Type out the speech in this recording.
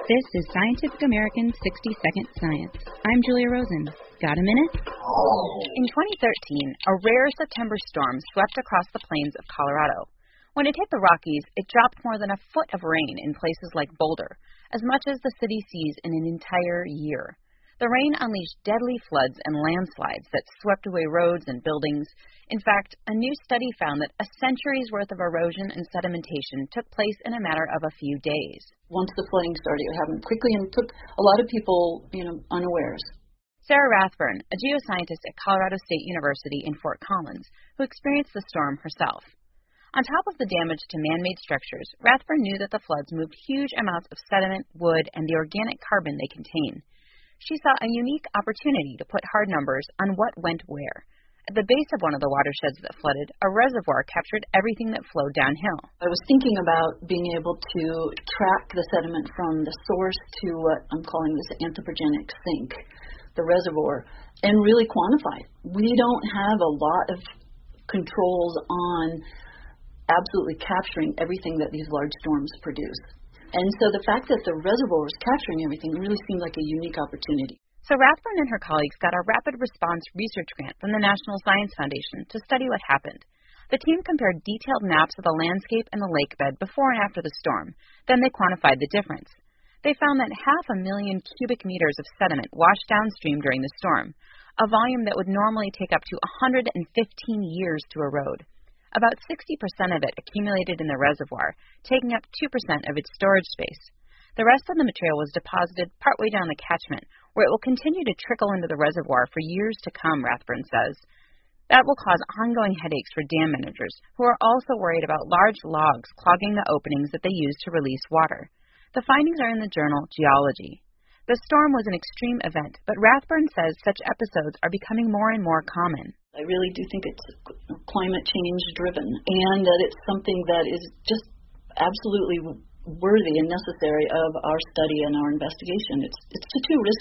This is Scientific American's 60-Second Science. I'm Julia Rosen. Got a minute? In 2013, a rare September storm swept across the plains of Colorado. When it hit the Rockies, it dropped more than a foot of rain in places like Boulder, as much as the city sees in an entire year. The rain unleashed deadly floods and landslides that swept away roads and buildings. In fact, a new study found that a century's worth of erosion and sedimentation took place in a matter of a few days. Once the flooding started, it happened quickly and took a lot of people, unawares. Sarah Rathburn, a geoscientist at Colorado State University in Fort Collins, who experienced the storm herself. On top of the damage to man-made structures, Rathburn knew that the floods moved huge amounts of sediment, wood, and the organic carbon they contain. She saw a unique opportunity to put hard numbers on what went where. At the base of one of the watersheds that flooded, a reservoir captured everything that flowed downhill. I was thinking about being able to track the sediment from the source to what I'm calling this anthropogenic sink, the reservoir, and really quantify it. We don't have a lot of controls on absolutely capturing everything that these large storms produce. And so the fact that the reservoir was capturing everything really seemed like a unique opportunity. So Rathburn and her colleagues got a rapid response research grant from the National Science Foundation to study what happened. The team compared detailed maps of the landscape and the lake bed before and after the storm. Then they quantified the difference. They found that 500,000 cubic meters of sediment washed downstream during the storm, a volume that would normally take up to 115 years to erode. About 60% of it accumulated in the reservoir, taking up 2% of its storage space. The rest of the material was deposited partway down the catchment, where it will continue to trickle into the reservoir for years to come, Rathburn says. That will cause ongoing headaches for dam managers, who are also worried about large logs clogging the openings that they use to release water. The findings are in the journal Geology. The storm was an extreme event, but Rathburn says such episodes are becoming more and more common. I really do think it's climate change driven, and that it's something that is just absolutely worthy and necessary of our study and our investigation. It's too risky